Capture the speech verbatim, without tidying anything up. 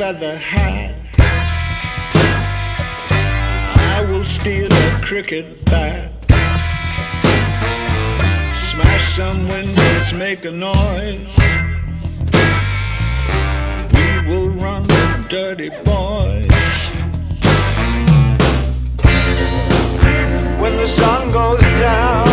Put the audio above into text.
feather hat. I will steal a cricket bat. Smash some windows, make a noise. We will run, dirty boys. When the sun goes